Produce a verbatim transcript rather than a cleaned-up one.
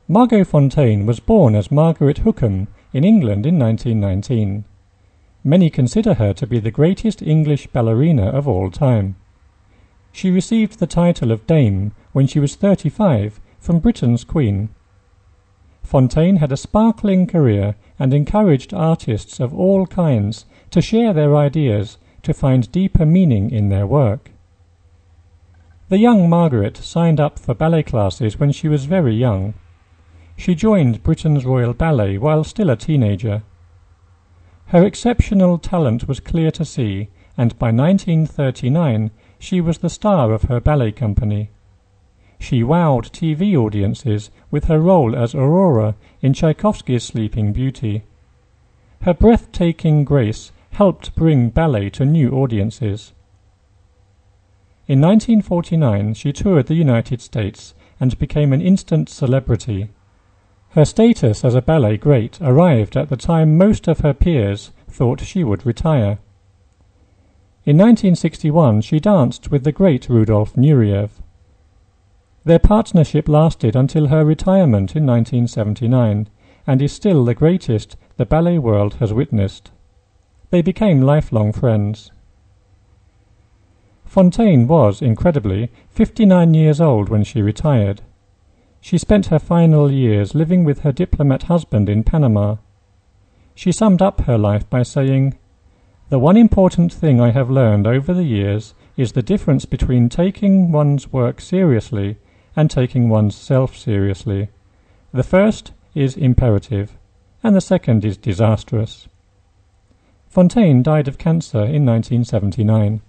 Margot Fonteyn was born as Margaret Hookham in England in nineteen nineteen. Many consider her to be the greatest English ballerina of all time. She received the title of Dame when she was thirty-five from Britain's Queen. Fonteyn had a sparkling career and encouraged artists of all kinds to share their ideas to find deeper meaning in their work. The young Margaret signed up for ballet classes when she was very young. She joined Britain's Royal Ballet while still a teenager. Her exceptional talent was clear to see, and by nineteen thirty-nine she was the star of her ballet company. She wowed T V audiences with her role as Aurora in Tchaikovsky's Sleeping Beauty. Her breathtaking grace helped bring ballet to new audiences. In nineteen forty-nine she toured the United States and became an instant celebrity. Her status as a ballet great arrived at the time most of her peers thought she would retire. In nineteen sixty-one she danced with the great Rudolf Nureyev. Their partnership lasted until her retirement in nineteen seventy-nine, and is still the greatest the ballet world has witnessed. They became lifelong friends. Fonteyn was, incredibly, fifty-nine years old when she retired. She spent her final years living with her diplomat husband in Panama. She summed up her life by saying, "The one important thing I have learned over the years is the difference between taking one's work seriously and taking one's self seriously. The first is imperative, and the second is disastrous." Fonteyn died of cancer in nineteen seventy-nine.